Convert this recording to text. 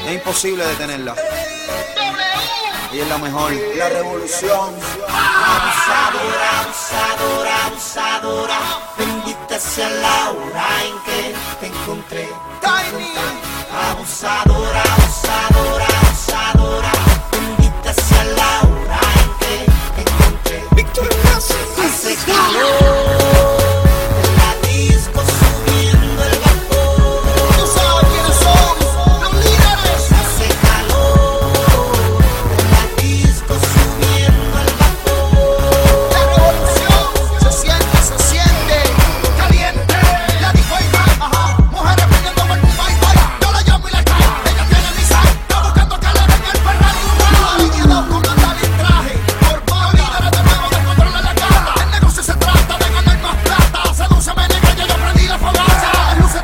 Es imposible detenerla. Ella es la mejor. La revolución. Abusadora, abusadora, abusadora. Bendita sea la hora en que